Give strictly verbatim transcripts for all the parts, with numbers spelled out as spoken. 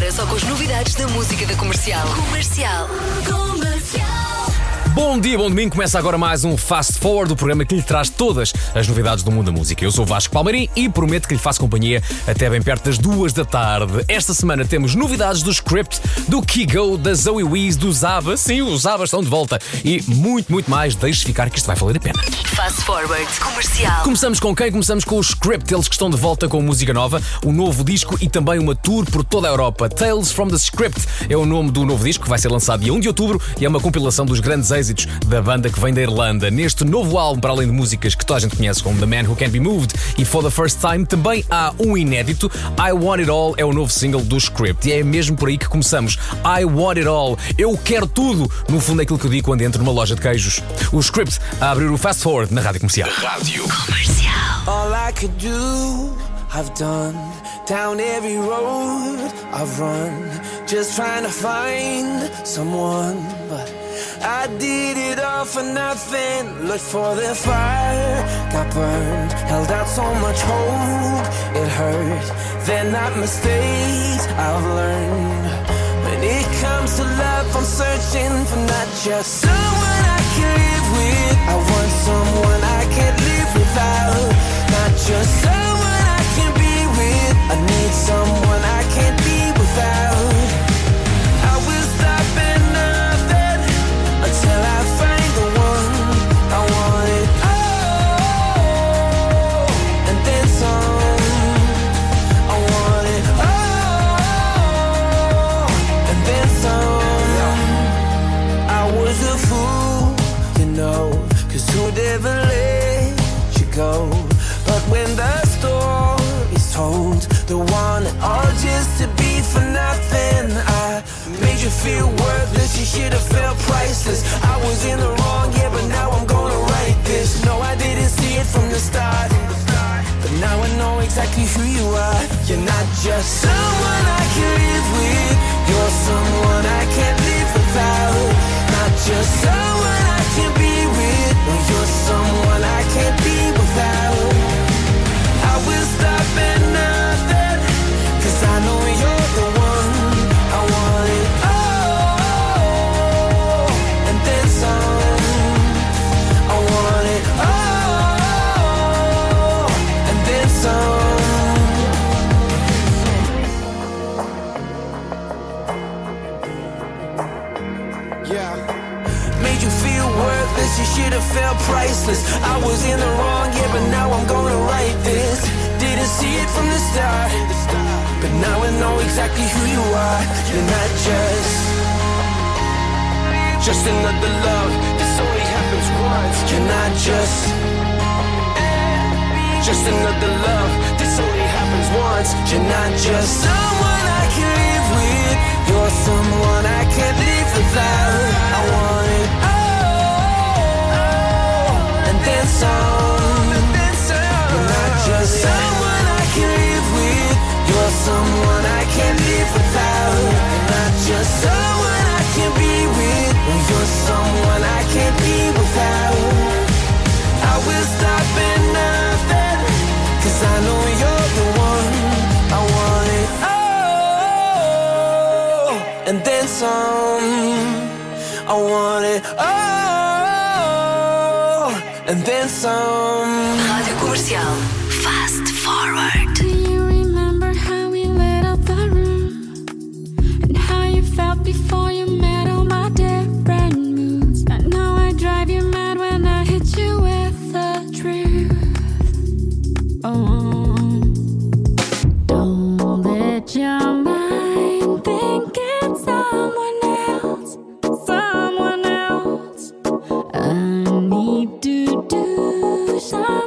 hora só com as novidades da música da Comercial. Comercial. Comercial. Bom dia, bom domingo. Começa agora mais um Fast Forward, o programa que lhe traz todas as novidades do mundo da música. Eu sou o Vasco Palmeirim e prometo que lhe faço companhia até bem perto das duas da tarde. Esta semana temos novidades do Script, do Kygo, da Zoe Wees, do Zaba. Sim, os Zabas estão de volta. E muito, muito mais. Deixe ficar que isto vai valer a pena. Fast Forward Comercial. Começamos com quem? Começamos com o Script. Eles que estão de volta com música nova, um novo disco e também uma tour por toda a Europa. Tales from the Script é o nome do novo disco que vai ser lançado dia um de outubro e é uma compilação dos grandes êxitos da banda que vem da Irlanda. Neste novo álbum, para além de músicas que toda a gente conhece como The Man Who Can't Be Moved e For the First Time, também há um inédito. I Want It All é o novo single do Script e é mesmo por aí que começamos. I Want It All. Eu quero tudo. No fundo é aquilo que eu digo quando entro numa loja de queijos. O Script a abrir o Fast Forward na Rádio Comercial. Rádio Comercial. All I could do, I've done. Down every road I've run, just trying to find someone, but I did it all for nothing. Looked for the fire, got burned, held out so much hope, it hurt. They're not mistakes I've learned. When it comes to love, I'm searching for not just someone I can live with. I want someone I can't live without. Not just someone I can be with. I need someone I can't be without. I will stop at nothing until I find the one. I want it all and then some. I want it all and then some. I was a fool, you know, 'cause who'd ever let you go? But when the story's told, the one and all just to be for nothing. I made you feel worthless, you should have felt priceless. I was in the wrong, yeah, but now I'm gonna write this. No, I didn't see it from the start, but now I know exactly who you are. You're not just someone I can live with. You're someone I can't live without. Not just someone I can be with. No, you're someone I can't be without. I will stop at nothing, 'cause I know you're the one. I want it all and then some. I want it all and then some. Yeah. Made you feel worthless, you should have felt priceless. I was in the wrong, yeah, but now I'm gonna write this. Didn't see it from the start, but now I know exactly who you are. You're not just Just another love, this only happens once. You're not just Just another love, this only happens once. You're not just someone I can live with. You're someone I can't live without. I want it all and then some. You're not just someone I can live with. You're someone I can't live without. You're not just someone I can be with. You're someone I can't be without. I will stop at nothing, 'cause I know you're the one. I want it all and then some. I want it all and then some. Rádio Comercial. Fast Forward. Do you remember how we lit up the room? And how you felt before you met all my different moods? I know I drive you mad when I hit you with the truth. Oh, don't let your mind think it's someone else, someone else. I need to do something.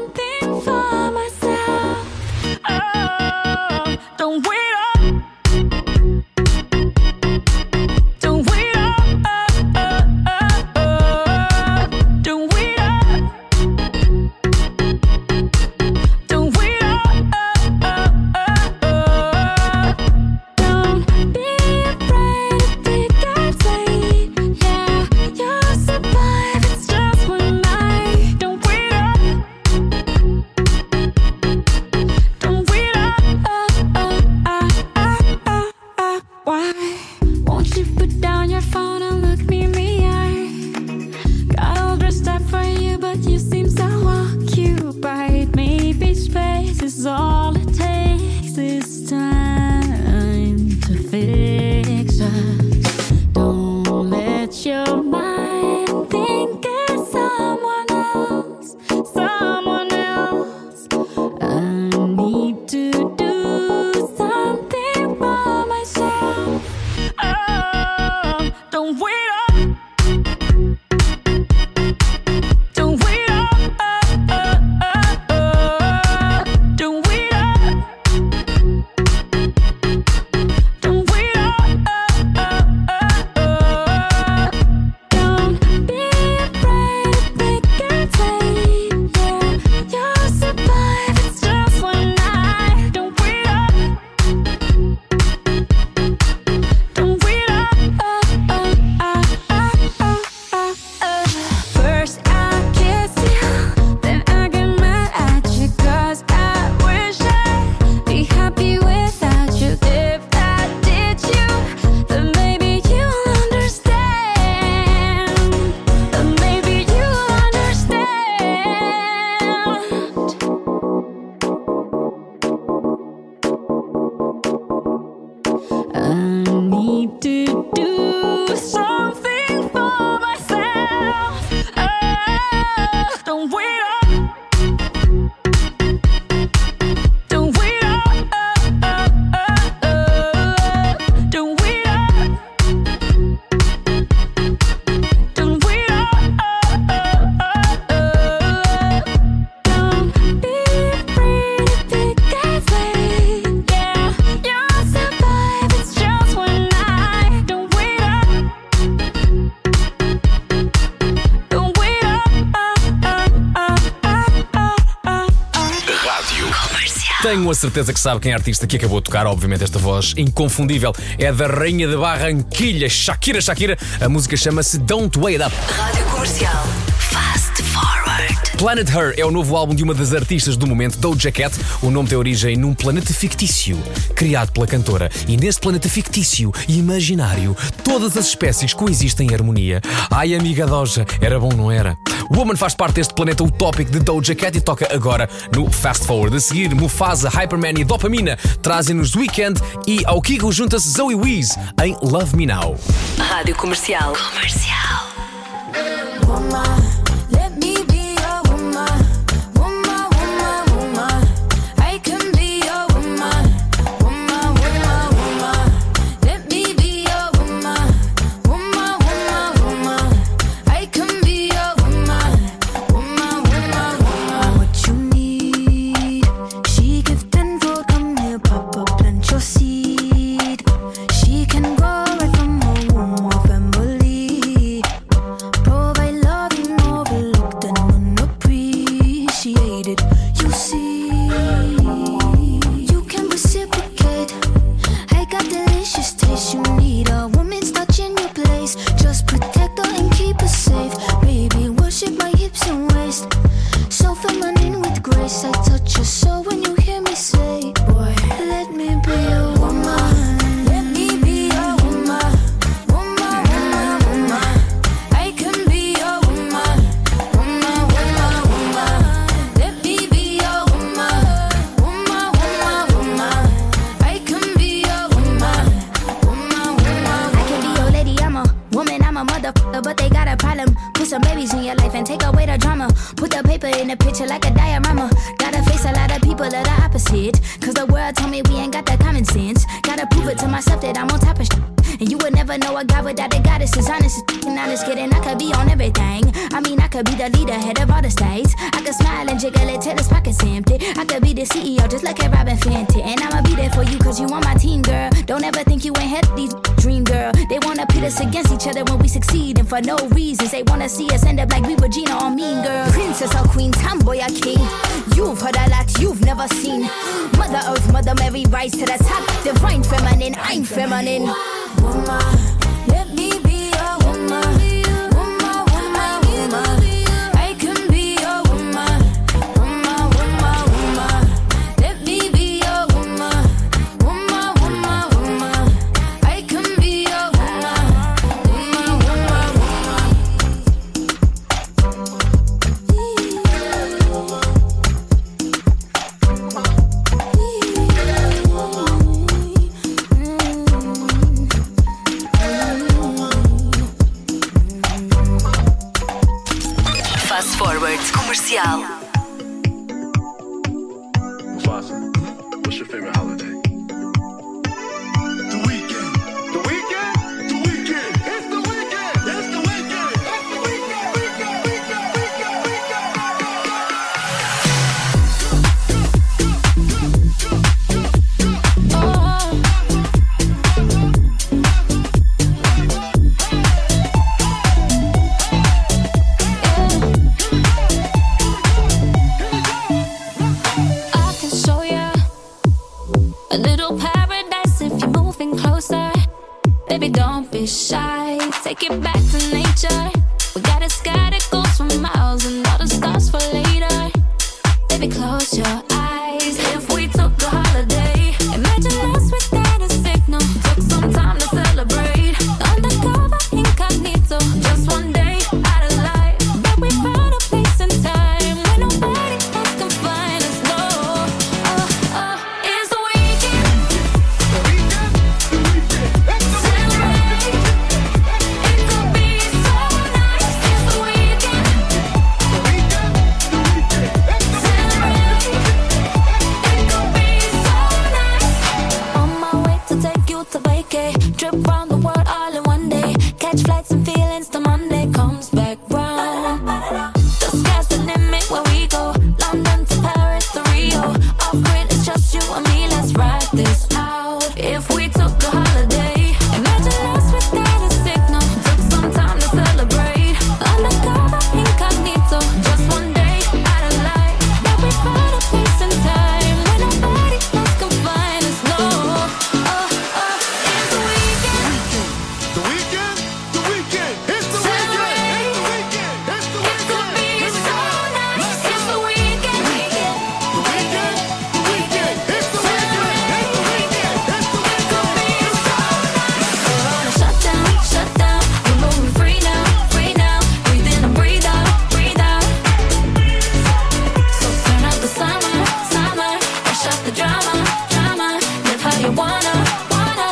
do something for myself. Oh, don't wait up. Don't wait up. Oh, oh, oh, oh. Don't wait up. Don't wait up. Oh, oh, oh, oh. Don't be afraid to pick a fight. Yeah, you'll survive. It's just one night. Don't wait up. Don't wait up. Oh, oh, oh, oh, oh, oh. Rádio Tenho a certeza que sabe quem é a artista que acabou de tocar. Obviamente esta voz inconfundível é da rainha de Barranquilha, Shakira Shakira. A música chama-se Don't Wait Up. Rádio Comercial. Fast Forward. Planet Her é o novo álbum de uma das artistas do momento, Doja Cat. O nome tem origem num planeta fictício, criado pela cantora. E nesse planeta fictício e imaginário, todas as espécies coexistem em harmonia. Ai, amiga Doja, era bom, não era? Woman faz parte deste planeta utópico de Doja Cat e toca agora no Fast Forward. A seguir, Mufasa, Hyperman e Dopamina trazem-nos Weekend e ao Kigo junta-se Zoe Wees em Love Me Now. Rádio Comercial. Comercial. Woman, let me be your woman. Woman, woman, woman. I can be your woman. Woman, woman, woman. Let me be your woman. Woman, woman, woman. I can be your woman. Woman, woman, woman. What you need, she give tenfold. Come here, Papa, plant your seed. She can grow right from her womb or family. Provide love you overlooked and unappreciated. You see, you can reciprocate. I got delicious taste. You need a woman's touch in your place. Just protect her and keep her safe. Baby, worship my hips and waist. So feminine with grace. I touch your soul when you hear me say, boy, let me be your woman. Let me be your woman. Woman, woman, woman. I can be your woman. Woman, woman, woman. Let me be your woman. Woman, woman, woman. I can be your woman. Woman, woman. I can be your lady. I'm a woman. I'm a motherfucker, but they got a problem. Put some babies in your life and take away the drama. Put the paper in the picture like a diorama. Gotta face a lot of people that are opposite. Cause the world told me we ain't got that common sense. Gotta prove it to myself that I'm on top of shit. And you would never know a guy without a goddess is honest as f***ing honest kidding. I could be on everything. I mean, I could be the leader, head of all the states. I could smile and jiggle it till his pockets empty. I could be the C E O just like a Robin Fenty. And I'ma be there for you cause you on my team, girl. Don't ever think you ain't had these dream, girl. They wanna pit us against each other when we succeed. And for no reasons, they wanna see us end up like we Regina or Mean Girl. Princess or queen, tomboy or king. You've heard a lot you've never seen. Mother Earth, Mother Mary, rise to the top. Divine feminine, I'm feminine. Woman, let me be your woman. Woman, woman, woman. I can be your woman. Woman, woman, woman. Let me be your woman. Woman, woman, woman. I can be your woman. Woman, woman, Fast Forward. Comercial. Mufasa, what's your favorite holiday? The weekend. The weekend? The weekend. It's the weekend. It's the weekend. It's the weekend. Weekend. Weekend. Weekend. I can show ya a little paradise if you're moving closer. Baby, don't be shy. Take it back to nature. We got a sky that goes for miles and all the stars for later. Baby, close your eyes. If we took a holiday, imagine us without a signal. Took some time to celebrate. Undercover, incognito. Just one day out of life. But we found a place and time where nobody else can find us. No, oh, oh, it's the weekend. Celebrate. this out. If we took a holiday, imagine us without a signal. Took some time to celebrate. Undercover, incognito. Just one day out of life. That we found a place and time when nobody else can find us. No, oh, oh, it's the weekend. The weekend, the weekend, it's the weekend, it's the weekend, it's the It could be weekend. so nice. It's the weekend. The weekend, the weekend, it's the weekend, it's the weekend, it's the weekend. Shut down, shut down. We're moving free now, free now. Breathe in and breathe out, breathe out. So turn up the summer, summer. Brush up the drama, drama. Live how you wanna, wanna.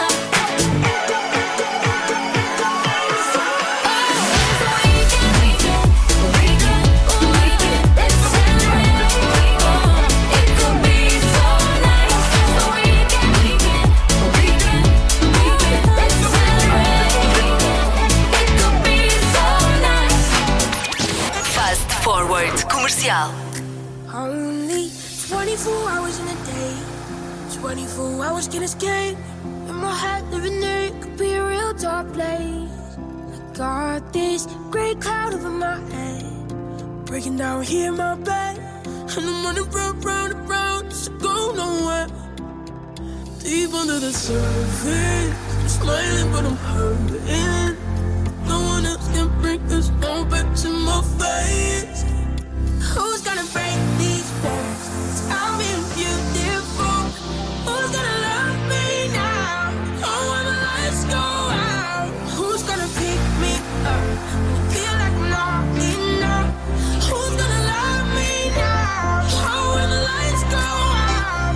Oh, it's the weekend, weekend, weekend. Let's celebrate. Oh, it could be so nice. It's the weekend, weekend, weekend, weekend. Let's celebrate. It could be so nice. Fast Forward Comercial. Only twenty-four hours in a day, twenty-four hours can escape. In my head, living there, it could be a real dark place. I got this great cloud over my head, breaking down here in my bed. And I'm running round, round, and round, just to go nowhere. Deep under the surface, I'm smiling, but I'm hurting. No one else can bring this all back to my face. Who's gonna break these walls? I'm being beautiful. Who's gonna love me now? Oh, when the lights go out. Who's gonna pick me up when I feel like I'm not enough? Who's gonna love me now? Oh, when the lights go out.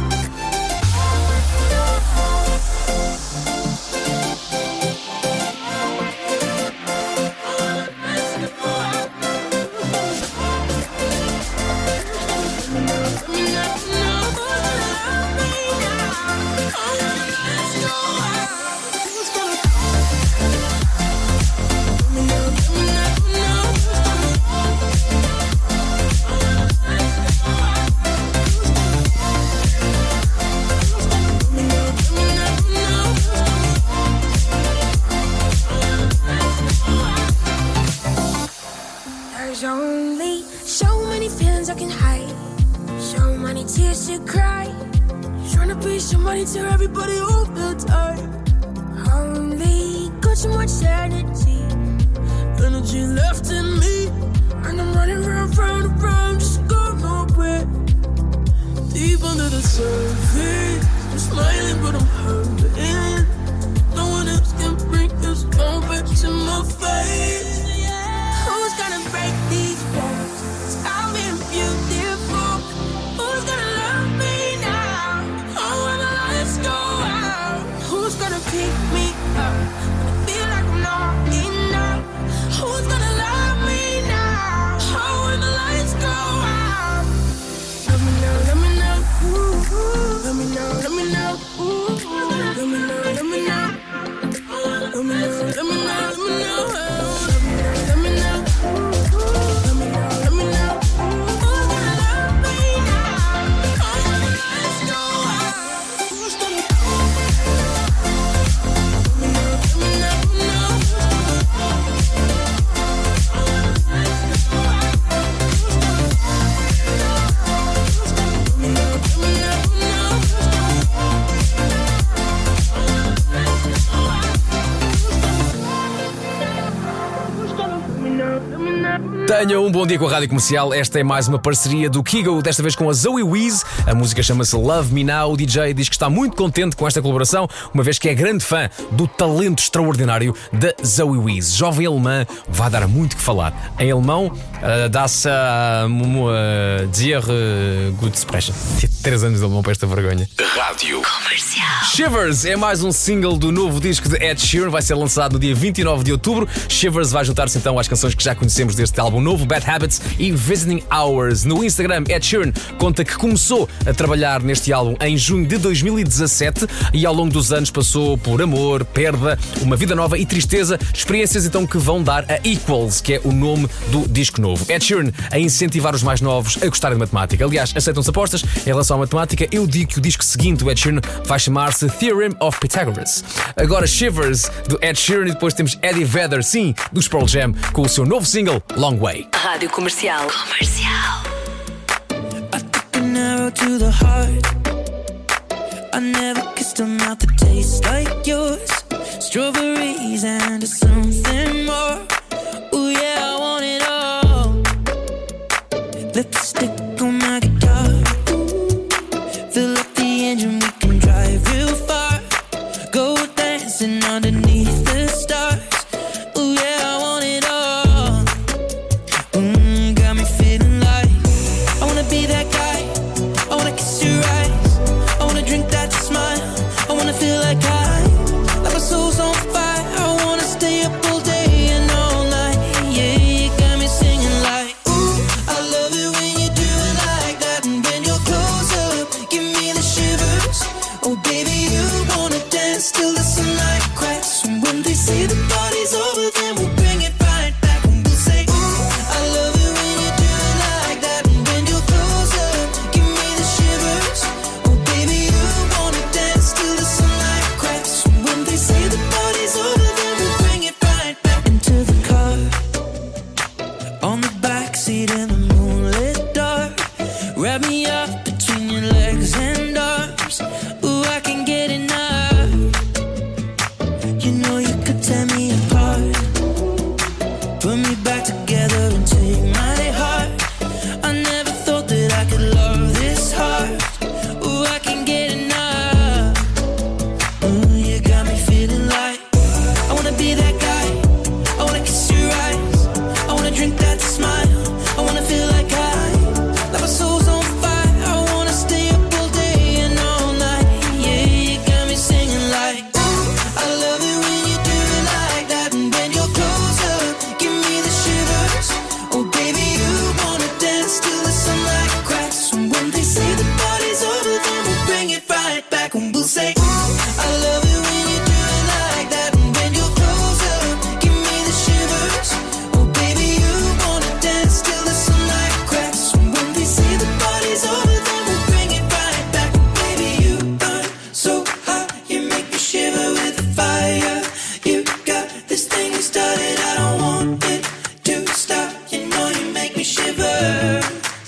There's only so many feelings I can hide, so many tears to cry. Trying to be somebody to everybody all the time. Only got so much energy, energy left in me. And I'm running round, round, round, just go nowhere. Deep under the surface, I'm smiling, but I'm hurting. No one else can bring this all back to my face. Who's gonna break these walls? I'm being beautiful. Who's gonna love me now? Oh, when the lights go out. Who's gonna pick me up when I feel like I'm not enough? Who's gonna love me now? Oh, when the lights go out. Let me know, let me know. Ooh, let me know, let me know. Ooh, let me know, let me know. Let me know, let me know, let me know. Let me know, let me know. Let me know, let me know. Who's gonna love me now? Oh, when the lights go out. Who's gonna? Let me know, let me know, let me know. Let me know, let me know, let me Tenham um bom dia com a Rádio Comercial. Esta é mais uma parceria do Kygo, desta vez com a Zoe Wees. A música chama-se Love Me Now. O D J diz que está muito contente com esta colaboração, uma vez que é grande fã do talento extraordinário da Zoe Wees. Jovem alemã, vai dar muito que falar. Em alemão, uh, dá-se a uh, dizer uh, good expression. Três anos de alemão para esta vergonha. Rádio Comercial. Shivers é mais um single do novo disco de Ed Sheeran. Vai ser lançado no dia vinte e nove de outubro. Shivers vai juntar-se então às canções que já conhecemos deste álbum álbum novo, Bad Habits e Visiting Hours. No Instagram, Ed Sheeran conta que começou a trabalhar neste álbum em junho de dois mil e dezassete e ao longo dos anos passou por amor, perda, uma vida nova e tristeza, experiências então que vão dar a Equals, que é o nome do disco novo. Ed Sheeran a incentivar os mais novos a gostarem de matemática. Aliás, aceitam-se apostas em relação à matemática. Eu digo que o disco seguinte do Ed Sheeran vai chamar-se Theorem of Pythagoras. Agora Shivers do Ed Sheeran e depois temos Eddie Vedder, sim, dos Pearl Jam, com o seu novo single Long Way. Rádio Comercial. Comercial. I took an arrow to the heart. I never kissed a mouth that tastes like yours. Strawberries and something more. Ooh yeah, I want it all. Lipstick on my guitar. Fill up the engine, we can drive real far. Go dancing underneath the stars. Ooh yeah, I want it all. Mm, got me feeling like I wanna be that guy. I wanna kiss your eyes. I wanna drink that smile. I wanna feel like I, like my soul's on fire. I wanna stay up all day and all night. Yeah, you got me singing like, ooh, I love it when you do it like that. And when you're close up, give me the shivers. Oh baby, you wanna dance till the sunlight cracks. And when they say the party's over, then we'll bring it right back. And we'll say, ooh, I love it when you do it like that. And when you're close up, give me the shivers. Oh baby, you wanna dance till the sunlight cracks. And when they say the party's over, then we'll bring it right back. Into the car, on the backseat in the moonlit dark. Wrap me up between your legs and arms. Ooh, I can get enough. You know you could tear me apart. Put me back together and take my heart. I never thought that I could love this hard. Ooh, I can get enough. Ooh, you got me feeling like I wanna be that guy. I wanna kiss your eyes. I wanna drink that smile. I wanna feel like I, like my soul's on fire. I wanna stay up all day and all night. Yeah, you got me singing like, ooh, I love it when you do it like that. And when you're close up, give me the shivers. Oh baby, you wanna dance till the sunlight cracks. And when they say the party's over, then we'll bring it right back. And we'll say, ooh, I love it when you do it like that. And when you're close up, give me the shivers. Oh baby, you wanna dance till the sunlight cracks. And when they say the party's over, then we'll bring it right back. Baby, you burn so hot, you make me shiver with the fire. You got this thing you started, I don't want it to stop. You know you make me shiver.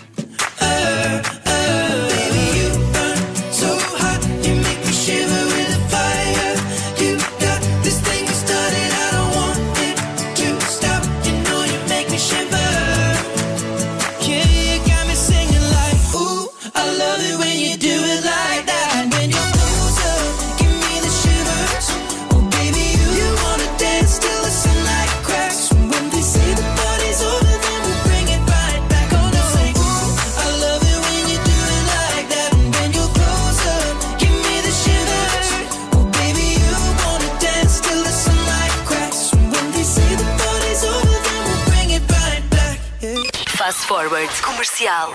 Uh, uh, baby, you burn so hot, you make me shiver with the fire. You got this thing you started, I don't want it to stop. You know you make me shiver. Yeah, you got me singing like, ooh, I love it when you do it like that. And when you're close up, give me the shivers. Oh baby, you, you wanna dance till the sunlight cracks. And when they say the party's over, then we'll bring it right back. Oh no, say, ooh, I love it when you do it like that. And when you're close up, give me the shivers. Oh baby, you wanna dance till the sunlight cracks. And when they say the party's over, then we'll bring it right back. Yeah. Fast Forward. Comercial.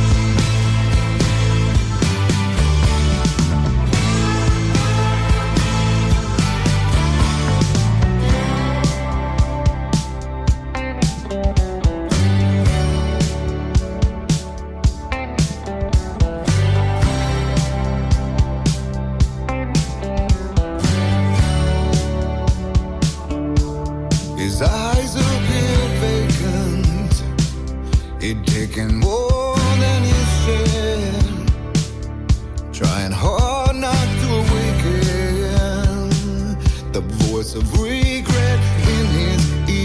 His eyes appear vacant. He'd taken more than he said. Trying hard not to awaken the voice of regret in his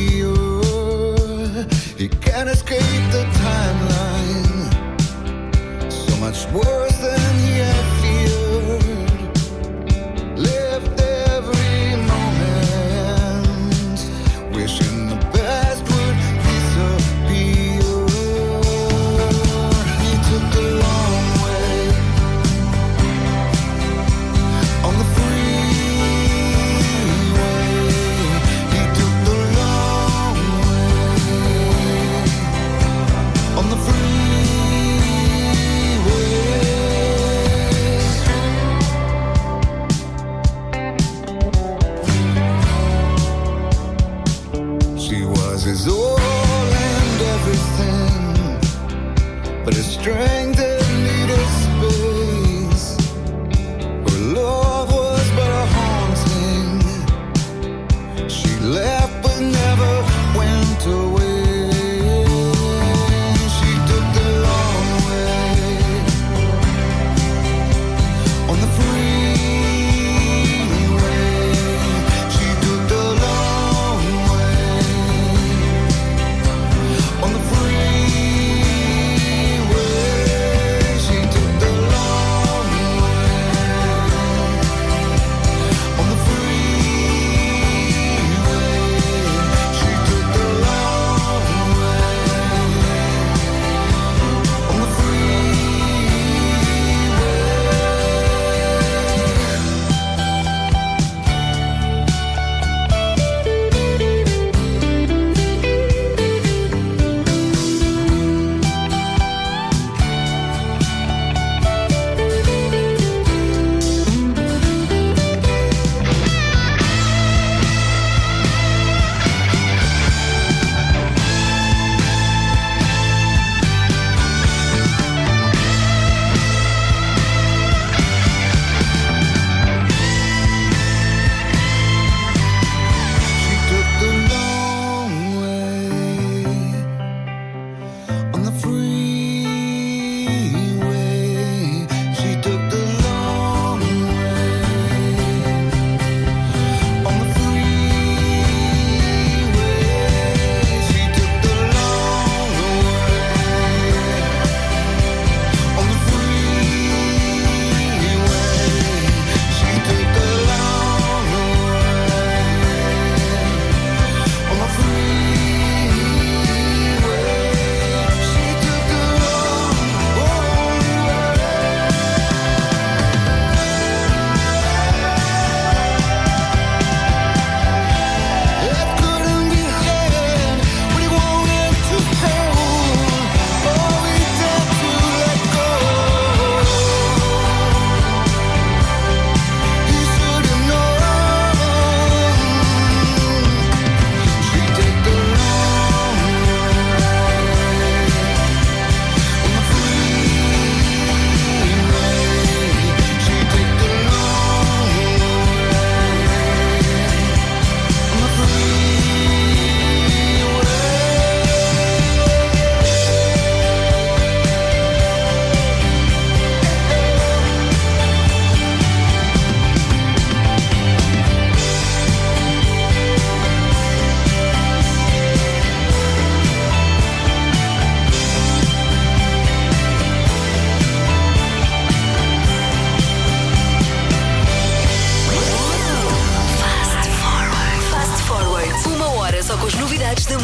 ear. He can't escape the timeline. So much worse than he had feared. Left every moment wishing the past would disappear. He took the long way on the freeway. He took the long way.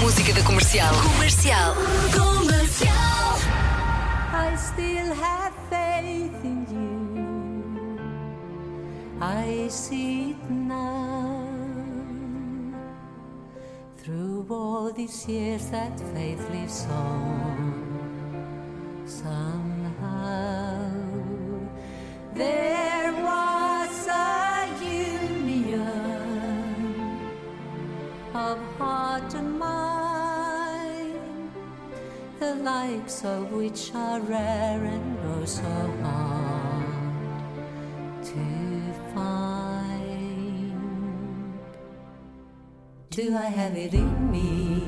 música da Comercial. Comercial. Comercial. I still have faith in you. I see it now. Through all these years that faith lives on. Somehow there was a union of heart and mind, the likes of which are rare and oh so hard to find. Do I have it in me?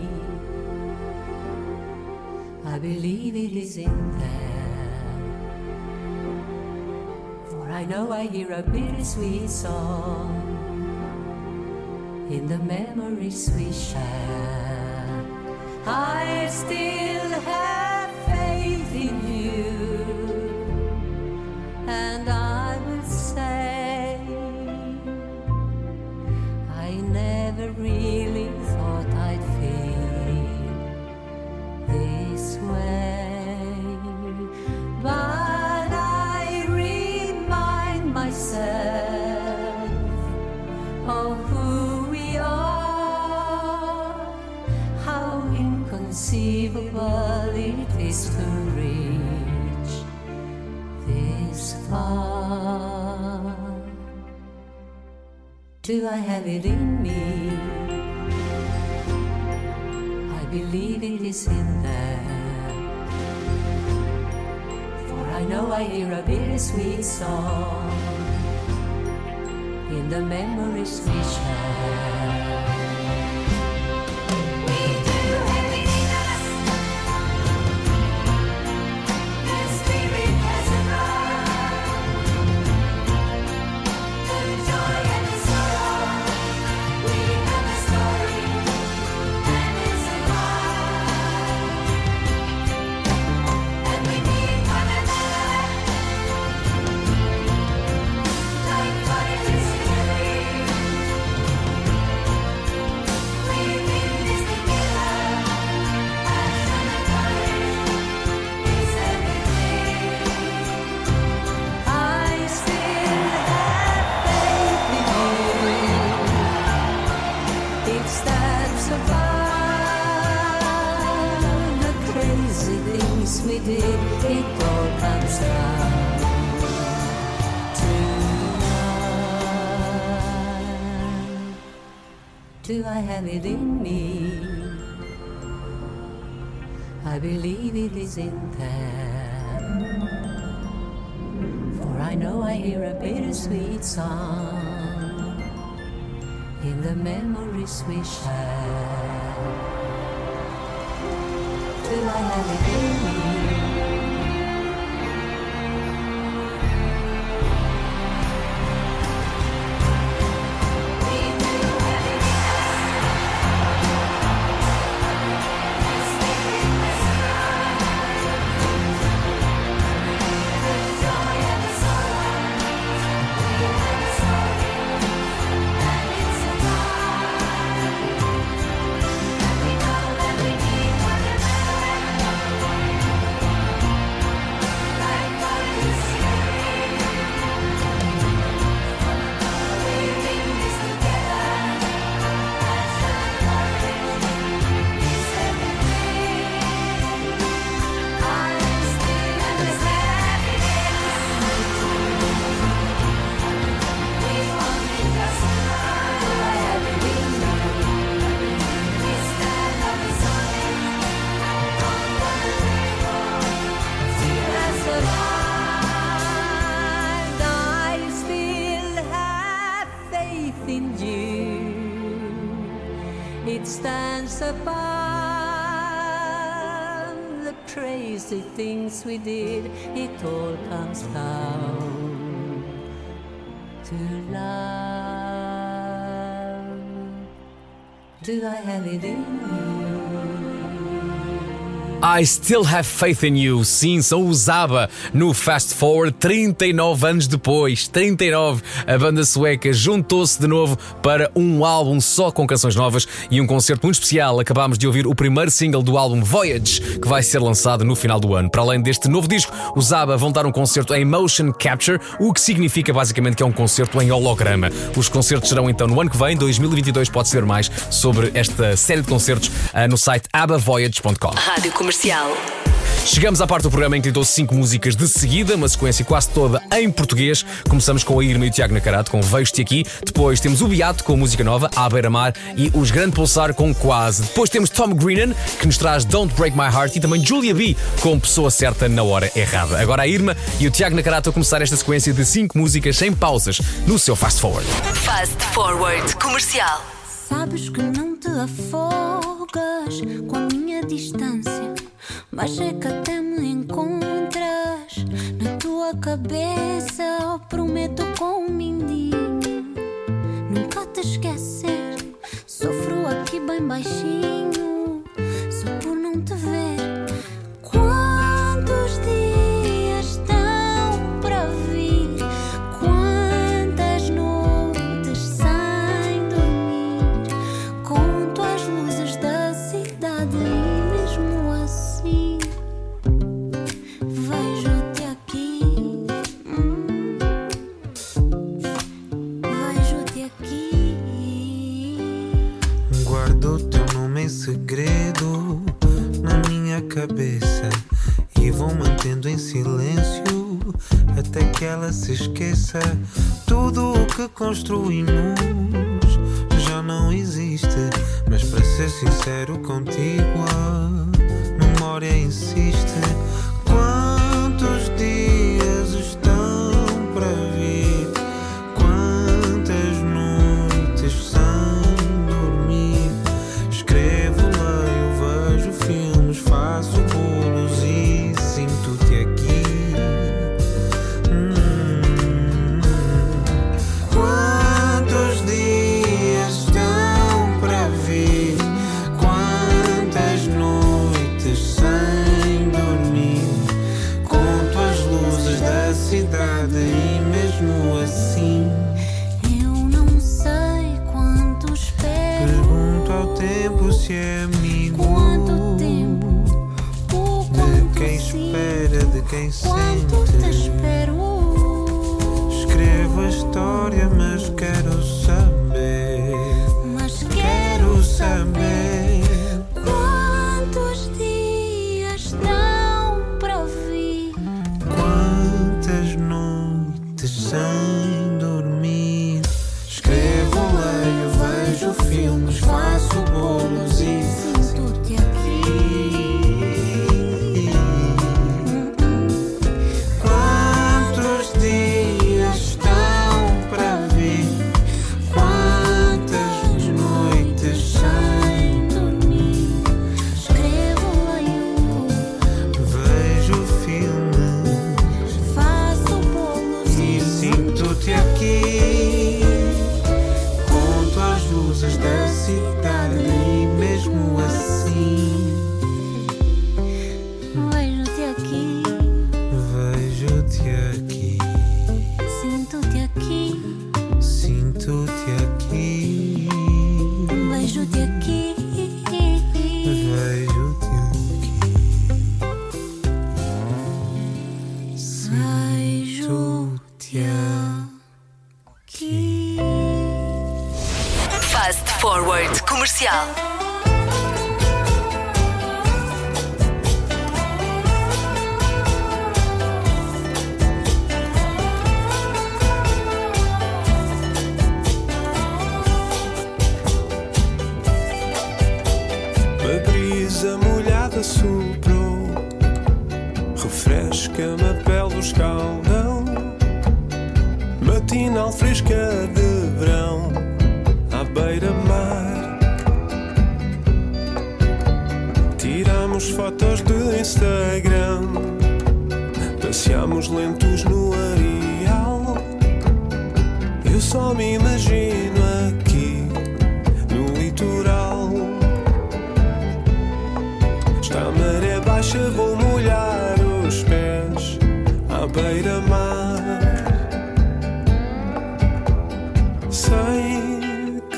I believe it is in there, for I know I hear a bittersweet song in the memories we share. I still have faith in you, and I will say I never really thought I'd feel this way, but I remind myself of who we are, how inconceivable it is to reach this far. Do I have it in me? I believe it is in there, for I know I hear a bittersweet song in the memories we share. We do have it in us. The spirit has arrived. The joy and the sorrow. We have a story and it's alive. And we need one another, like fire is in the wind. We've been this together, passion and courage is everything. I still have faith in you. It stands above the crazy things we did. It all comes down to love. Do I have it in me? I believe it is in there, for I know I hear a bittersweet song in the memories we share. Do I have it in me? We do have it in us. The spirit has arrived. The joy and the sorrow. We have a story, and it's alive. And we know that we need one another, like fire is in the wind. We're in this together, passion and courage is everything. I still have this happiness. We only just try. Do I have it in me? We stand on the solid, on one another. Still has survived. I still have faith in you. It stands above the crazy things we did. It all comes down to love. Do I have it in me? I Still Have Faith in You. Sim, são os ABBA no Fast Forward, trinta e nove anos depois. trinta e nove. A banda sueca juntou-se de novo para um álbum só com canções novas e um concerto muito especial. Acabámos de ouvir o primeiro single do álbum Voyage, que vai ser lançado no final do ano. Para além deste novo disco, os ABBA vão dar um concerto em motion capture, o que significa basicamente que é um concerto em holograma. Os concertos serão então no ano que vem, dois mil e vinte e dois. Pode saber mais sobre esta série de concertos no site abba voyage ponto com. Rádio Comercial. Chegamos à parte do programa em que tentou cinco músicas de seguida, uma sequência quase toda em português. Começamos com a Irma e o Tiago Nacarato com Vejo-te Aqui. Depois temos o Beato com música nova, À Beira-Mar, e os Grande Pulsar com Quase. Depois temos Tom Greenan, que nos traz Don't Break My Heart, e também Julia B com Pessoa Certa na Hora Errada. Agora a Irma e o Tiago Nacarato a começar esta sequência de cinco músicas sem pausas no seu Fast Forward. Fast Forward Comercial. Sabes que não te afogas com a minha distância, mas é que até me encontras na tua cabeça. Prometo com um mindinho nunca te esquecer. Sofro aqui bem baixinho só por não te ver. Quantos dias estão para vir? Quantas noites sem dormir? Conto as luzes da cidade e mesmo assim vejo-te aqui. hum, Vejo-te aqui. Guardo o teu nome em segredo na minha cabeça e vou mantendo em silêncio até que ela se esqueça. Tudo o que construímos já não existe, mas para ser sincero contigo a memória insiste. Quantos dias estão para vir? Quantas noites sem dormir? Escrevo, leio, vejo filmes, faço bolos e sinto-te aqui. Hum. Quantos dias estão para vir? Quantas noites sem dormir? Conto as luzes da cidade e mesmo assim Eu não sei quanto espero. pergunto ao tempo se é amigo Quanto tempo? O de quanto quem sim? espera, de quem Quanto te sente. espero? Escrevo a história, mas quero saber. Mas Quero saber. quantos dias estão para vir? Quantas noites sem dormir? Escrevo, leio, vejo filmes, faço bolos e Sinto-te aqui. quantos dias estão para vir? Quantas noites sem Dormir. Escrevo, leio, vejo filmes faço bolos e e sinto-te aqui. Conto as luzes da cidade e mesmo assim vejo-te aqui. vejo-te aqui. Sinto-te aqui. Sinto-te aqui. Vejo-te aqui. Vejo-te aqui. Vejo-te aqui. Fast Forward Comercial. A brisa molhada soprou, refresca-me a pele do escaldão. Matinal fresca de verão, à beira-mar. Tiramos fotos de Instagram, passeamos lentos no areal. Eu só me imagino aqui no litoral. Está a maré baixa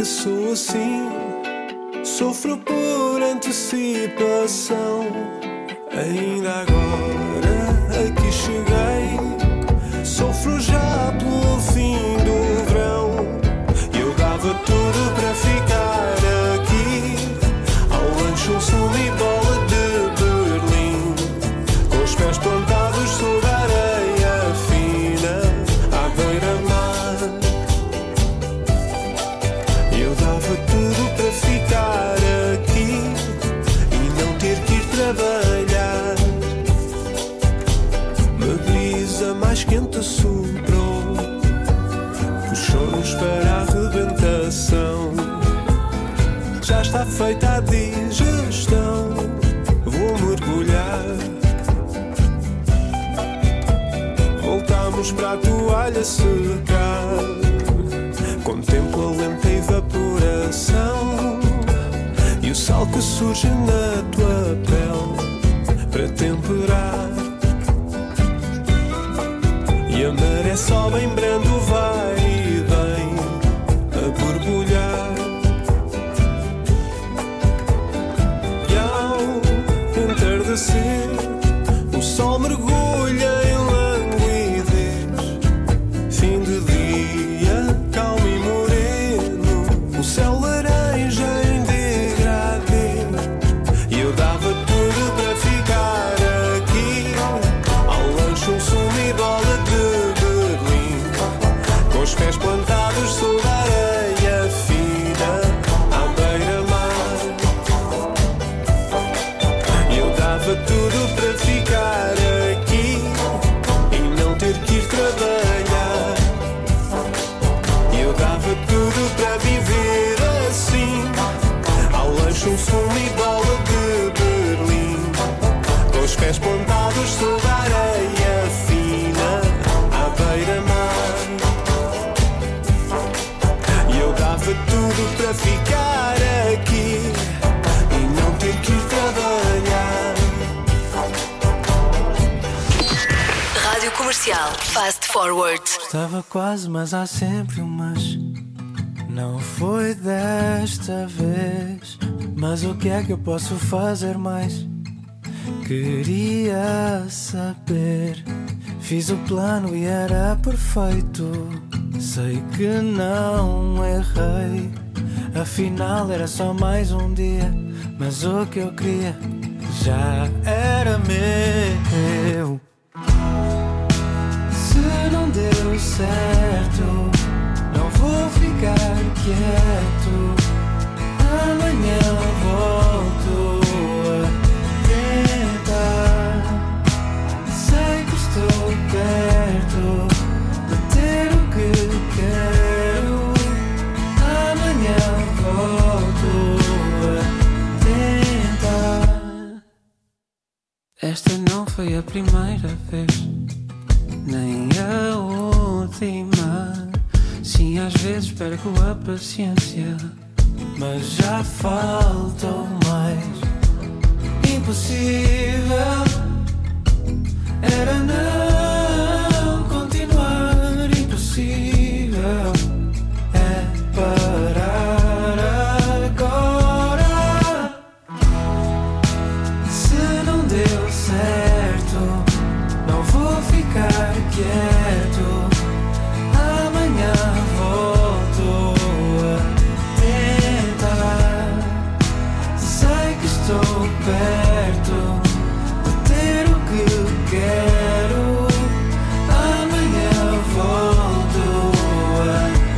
que sou assim. Sofro por antecipação. Ainda agora aqui cheguei. Sofro já pelo fim do verão. Eu dava tudo para ficar aqui. Ao lanche um sumo e bola de Berlim, com os pés plantados sobre a areia fina, à beira-mar. Eu dava tudo para ficar aqui e não ter que ir trabalhar. Uma brisa mais quente soprou, puxou-nos para a arrebentação. Já está feita a digestão, vou mergulhar. Voltámos para a toalha secar. Contemplo a lenta evaporação e o sal que surge na tua pele para temperar. E a maré sobe em brando, vai e vem a borbulhar. E ao entardecer o sol mergulha em languidez. Fim de dia, calmo e moreno, o céu laranja em degradê. E eu dava tudo para ficar aqui. Ao lanche um sumo e bola de Berlim, com os pés plantados sobre a areia fina, à beira-mar. E eu dava tudo para ficar aqui e não ter que ir trabalhar. E eu dava tudo para viver assim. Ao lanche um sumo e bola de Berlim, com os pés plantados sobre a areia fina, à beira-mar. E eu dava tudo para ficar aqui e não ter que ir trabalhar. Rádio Comercial. Fast Forward. Estava quase, mas há sempre um mas. Não foi desta vez. Mas o que é que eu posso fazer mais? Queria saber. Fiz o plano e era perfeito. Sei que não errei. Afinal era só mais um dia. Mas o que eu queria já era meu. Se não deu certo, não vou ficar quieto. Amanhã volto a tentar. Sei que estou perto de ter o que quero. Amanhã volto a tentar. Esta não foi a primeira vez, nem a última. Sim, às vezes perco a paciência, mas já faltou mais. Impossível era não continuar. Impossível é parar agora. Se não deu certo, não vou ficar quieto. Amanhã volto a tentar. Sei que estou perto de ter o que quero. Amanhã volto a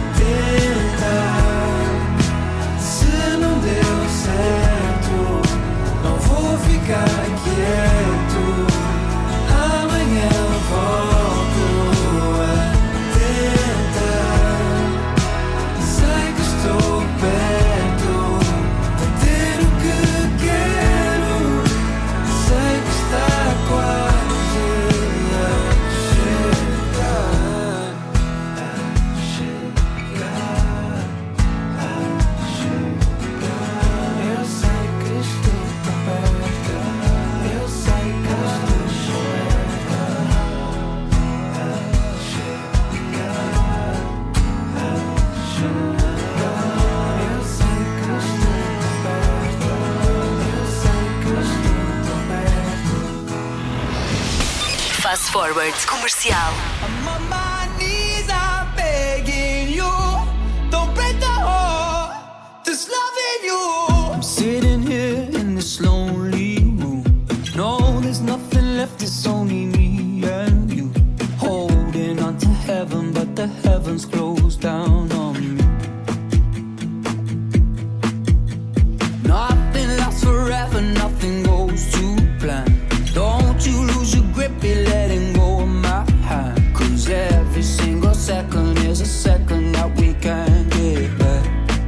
Forward. Comercial. I'm on my knees, I'm begging you. Don't break the heart that's loving you. I'm sitting here in this lonely room. No, there's nothing left, it's only me and you. Holding on to heaven, but the heavens closed down on me. Nothing lasts forever, nothing goes to plan. Don't you lose your grip, be letting go of my hand. Cause every single second is a second that we can't get back.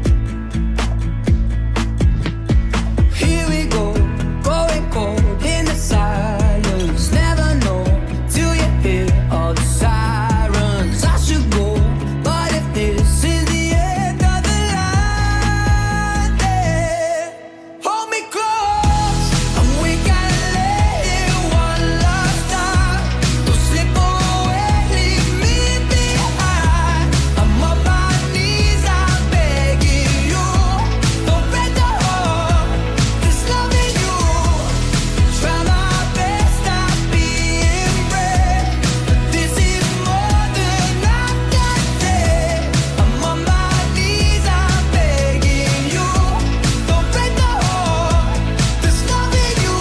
Here we go, going cold in the silence. Never know till you hear all the sirens. I should go, but if this is the end of the line, then hold me close, and we gotta let it one last time. Don't slip away, leave me behind. I'm on my knees, I'm begging you. Don't break the heart that's loving you. Try my best not being brave, but this is more than I can take. I'm on my knees, I'm begging you. Don't break the heart that's loving you.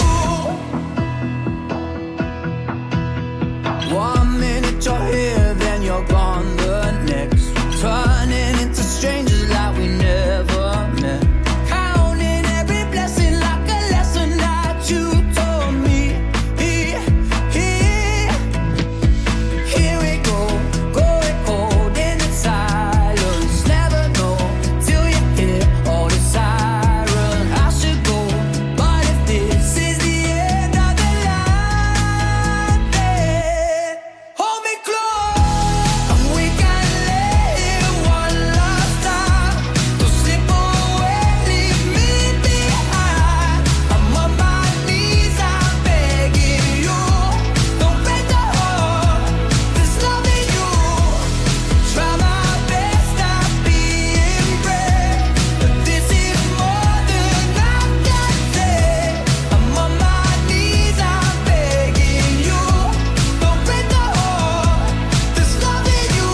One minute you're here, then you're gone the next. Turning into strangers like we never met. Counting every blessing like a lesson that you told me. Here, here, here we go, going cold in the silence. Never know till you hear all the sirens. I should go, but if this is the end of the line, then hold me close, and we gotta let it one last time. Don't slip away, leave me behind. I'm on my knees, I'm begging you. Don't break the heart that's loving you. Try my best not being brave, but this is more than I can take. I'm on my knees, I'm begging you. Don't break the heart that's loving you.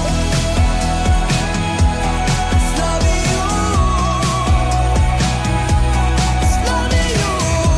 It's loving you. It's loving you.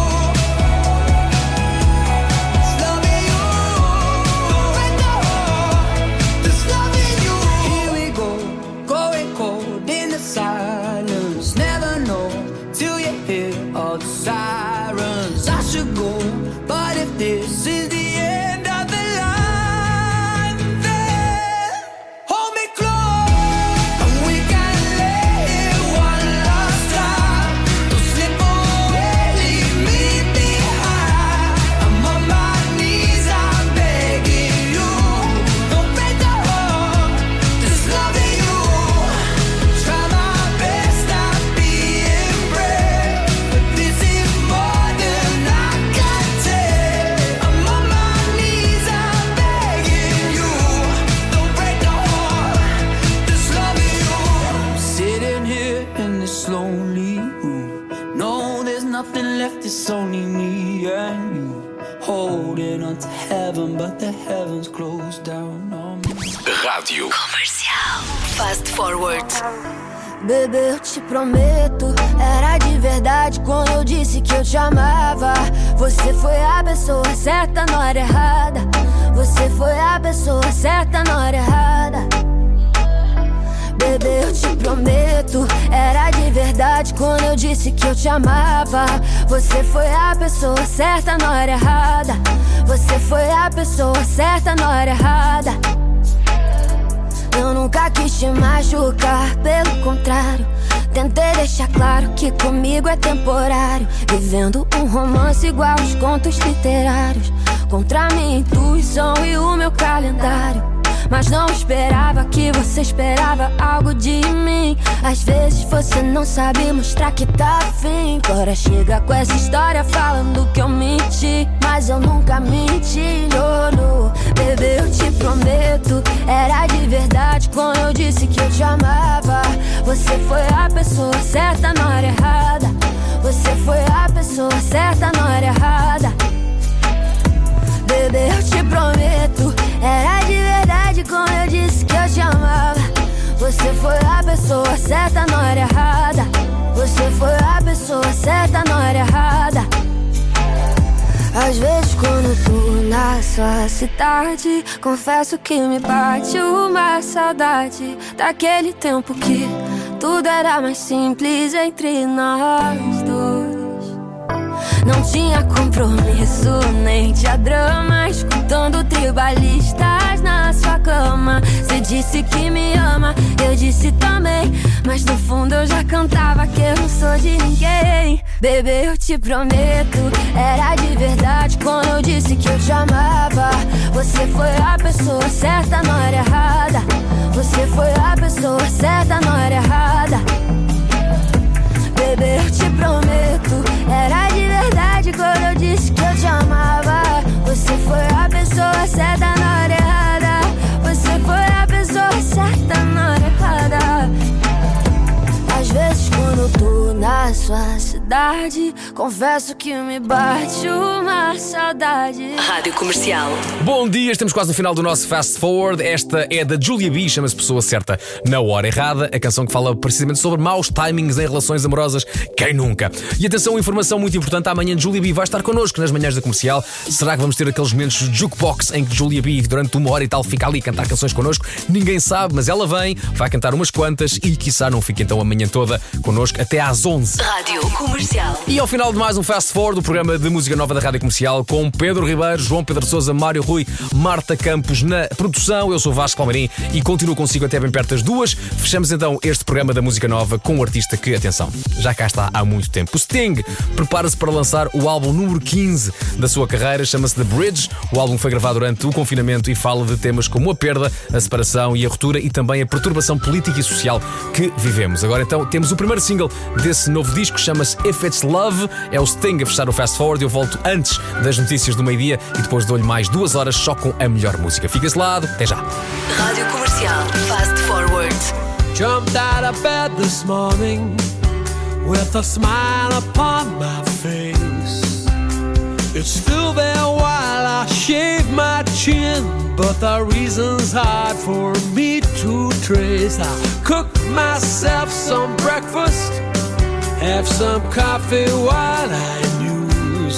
It's loving you. Don't break the heart that's loving you. Here we go, going cold in the silence. Never know till you hear all the sirens. I should go, but if this is the end of the line, then hold me close, and we gotta let it one last time. Don't slip away, leave me behind. I'm on my knees, I'm begging you. Don't break the heart that's loving you. Try my best not being brave, but this is more than I can take. I'm on my knees, I'm begging you. Don't break the heart that's loving you. Sitting here in this lonely room. No, there's nothing left, it's only me and you. Holding on to heaven, but the heavens closed down on me. Rádio Comercial. Fast Forward. Bebê, eu te prometo, era de verdade quando eu disse que eu te amava. Você foi a pessoa certa na hora errada. Você foi a pessoa certa na hora errada. Bebê, eu te prometo, era de verdade quando eu disse que eu te amava. Você foi a pessoa certa na hora errada. Você foi a pessoa certa na hora errada. Eu nunca quis te machucar, pelo contrário. Tentei deixar claro que comigo é temporário. Vivendo um romance igual aos contos literários, contra minha intuição e o meu calendário. Mas não esperava que você esperava algo de mim. Às vezes você não sabe mostrar que tá afim. Agora chega com essa história falando que eu menti, mas eu nunca menti, no, no. Bebê, eu te prometo, era de verdade quando eu disse que eu te amava. Você foi a pessoa certa na hora errada. Você foi a pessoa certa na hora errada. Bebê, eu te prometo, era de verdade quando eu disse que eu te amava. Você foi a pessoa certa na hora errada. Você foi a pessoa certa na hora errada. Às vezes quando tô na sua cidade, confesso que me bate uma saudade daquele tempo que tudo era mais simples entre nós dois. Não tinha compromisso, nem tinha drama, escutando tribalistas na sua cama. Você disse que me ama, eu disse também, mas no fundo eu já cantava que eu não sou de ninguém. Bebê, eu te prometo, era de verdade quando eu disse que eu te amava. Você foi a pessoa certa na hora errada. Você foi a pessoa certa na hora errada. Bebê, eu te prometo, era de verdade quando eu disse que eu te amava. Você foi a pessoa certa na hora errada. Você foi a pessoa certa na hora errada. Às vezes quando eu tô na sua cidade, confesso que me bate uma saudade. Rádio Comercial. Bom dia, estamos quase no final do nosso Fast Forward. Esta é da Julia B, chama-se Pessoa Certa na Hora Errada. A canção que fala precisamente sobre maus timings em relações amorosas. Quem nunca? E atenção, informação muito importante. Amanhã Julia B vai estar connosco nas manhãs da Comercial. Será que vamos ter aqueles momentos de jukebox em que Julia B, durante uma hora e tal, fica ali a cantar canções connosco? Ninguém sabe, mas ela vem, vai cantar umas quantas e quiçá não fica então amanhã toda connosco até às onze. Rádio Comercial. E ao final de mais um Fast Forward, o programa de música nova da Rádio Comercial, com Pedro Ribeiro, João Pedro Sousa, Mário Rui, Marta Campos na produção. Eu sou Vasco Palmeirim e continuo consigo até bem perto das duas. Fechamos então este programa da música nova com um artista que, atenção, já cá está há muito tempo. O Sting prepara-se para lançar o álbum número quinze da sua carreira, chama-se The Bridge. O álbum foi gravado durante o confinamento e fala de temas como a perda, a separação e a ruptura e também a perturbação política e social que vivemos. Agora então temos o primeiro single desse novo disco, chama-se If It's Love. É o Sting a fechar o Fast Forward. Eu volto antes das notícias do meio-dia e depois dou-lhe mais duas horas só com a melhor música. Fica desse lado, até já. Rádio Comercial. Fast Forward. Jumped out of bed this morning with a smile upon my face. It's still there while I shave my chin, but the reason's hard for me to trace. I cook myself some breakfast, have some coffee while I muse.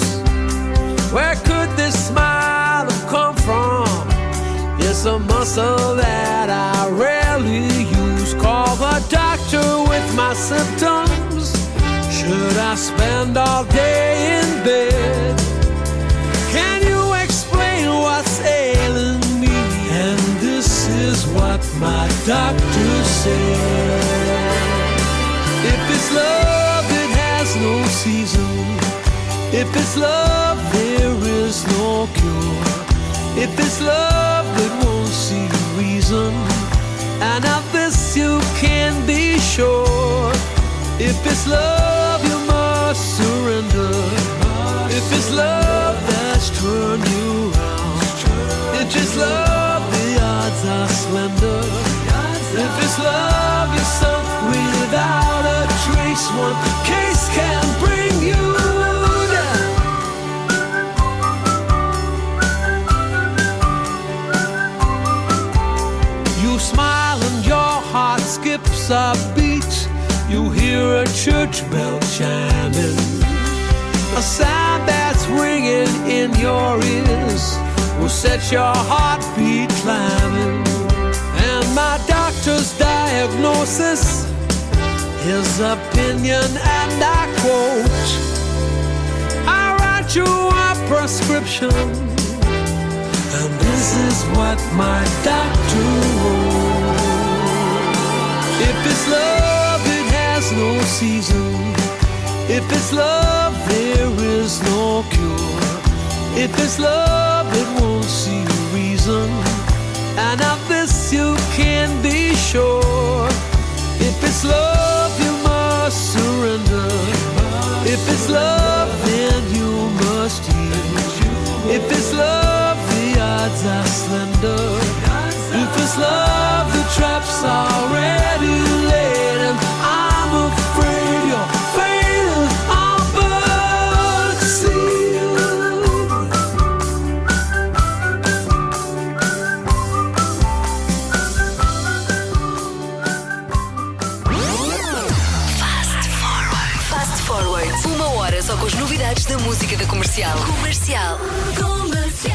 Where could this smile have come from? It's a muscle that I rarely use. Call the doctor with my symptoms. Should I spend all day in bed? Can you explain what's ailing me? And this is what my doctor said. If it's love, it has no season. If it's love, there is no cure. If it's love, it won't see reason. And of this you can be sure. If it's love, you must surrender. If it's love that's turned you around, if it's love, the odds are slender. If it's love, you're sunk without a trace. One case can bring you down. You smile and your heart skips a beat. You hear a church bell chiming, a sound that's ringing in your ears will set your heartbeat climbing. And my doctor's diagnosis, his opinion, and I quote, I write you a prescription, and this is what my doctor wrote. If it's love, it has no season. If it's love, there is no cure. If it's love, it won't see reason. And of this you can be sure. If it's love, you must surrender. If it's love, then you must yield. If it's love, the odds are slender. If it's love, the trap's already laid. And I'm afraid you're fading on but sealed. só com as novidades da música da Comercial. Comercial. Comercial.